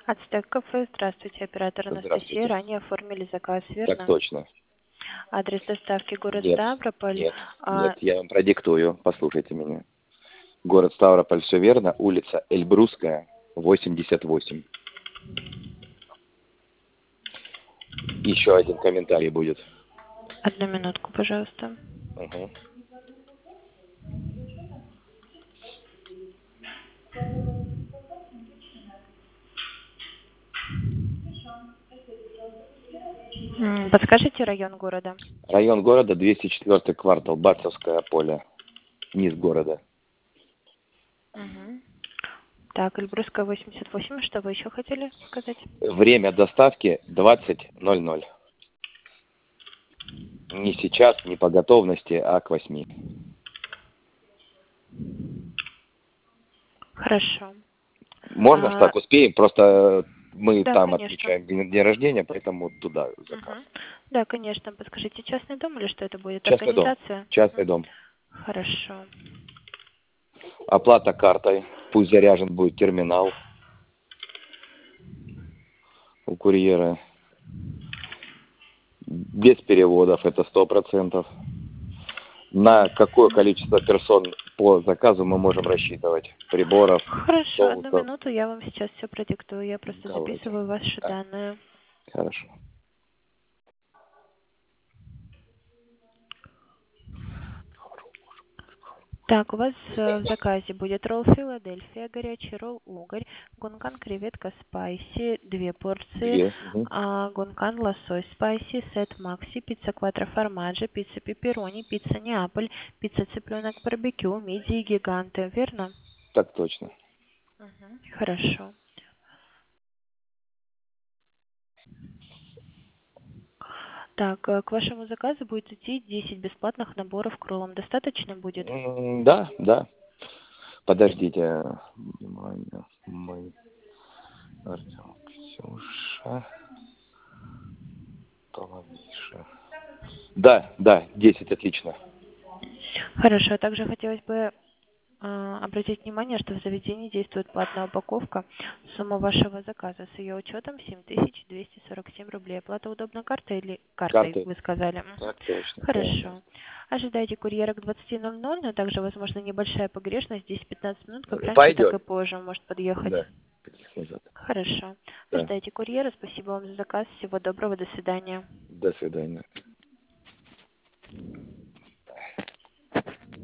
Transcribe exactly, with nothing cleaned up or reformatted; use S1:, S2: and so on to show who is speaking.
S1: Ацтек кафе. Здравствуйте, оператор Анастасия.
S2: Здравствуйте.
S1: Ранее оформили заказ, верно?
S2: Так точно.
S1: Адрес доставки город
S2: Нет,
S1: Ставрополь.
S2: нет,
S1: А,
S2: нет, я вам продиктую, послушайте меня. Город Ставрополь, все верно, улица Эльбрусская, восемьдесят восемь. Еще один комментарий будет.
S1: Одну минутку, пожалуйста.
S2: Угу.
S1: М, Подскажите район города?
S2: Район города, двести четвёртый квартал, Бацевское поле, низ города.
S1: Угу. Так, Эльбрусская, восемьдесят восемь. Что вы еще хотели сказать?
S2: Время доставки двадцать ноль ноль. Не сейчас, не по готовности, а к восьми.
S1: Хорошо.
S2: Можно ж
S1: А,
S2: так успеем, просто мы
S1: да,
S2: там
S1: конечно.
S2: отмечаем день рождения, поэтому туда заказ.
S1: Мгм. Да, конечно. Подскажите, частный дом или что это будет?
S2: Частный дом.
S1: Организация?
S2: Частный
S1: Мгм.
S2: дом.
S1: Хорошо.
S2: Оплата картой. Пусть заряжен будет терминал у курьера. Без переводов, это сто процентов. На какое количество персон по заказу мы можем рассчитывать? Приборов,
S1: Хорошо, одну
S2: соусов.
S1: минуту, я вам сейчас все продиктую. Я просто
S2: Давайте.
S1: записываю ваши
S2: Да,
S1: данные.
S2: хорошо.
S1: Так, у вас э, в заказе будет ролл Филадельфия, горячий ролл угорь, гункан креветка спайси, две порции,
S2: Две. Мгм.
S1: а, гункан лосось спайси, сет макси, пицца квадро формаджи, пицца пепперони, пицца неаполь, пицца цыпленок барбекю, мидии гиганты, верно?
S2: Так точно.
S1: Мгм. Хорошо. Так, э, к вашему заказу будет идти десять бесплатных наборов к роллам. Достаточно будет?
S2: М, Да, да. Подождите. Внимание. Мы. Артем, Ксюша. Половиша. Да, да, десять, отлично.
S1: Хорошо. Также хотелось бы а, обратить внимание, что в заведении действует платная упаковка. Сумма вашего заказа с ее учетом семь тысяч двести сорок семь рублей. Оплата удобна картой или картой,
S2: Карты.
S1: вы сказали? Мгм.
S2: Так точно, да.
S1: Хорошо. Ожидайте курьера к двадцати ноль ноль, но также, возможно, небольшая погрешность, десять-пятнадцать минут, как раньше, так
S2: Пойдет.
S1: и позже может подъехать.
S2: Да. Каких назад?
S1: Хорошо.
S2: Да.
S1: Ожидайте курьера. Спасибо вам за заказ. Всего доброго. До свидания.
S2: До свидания.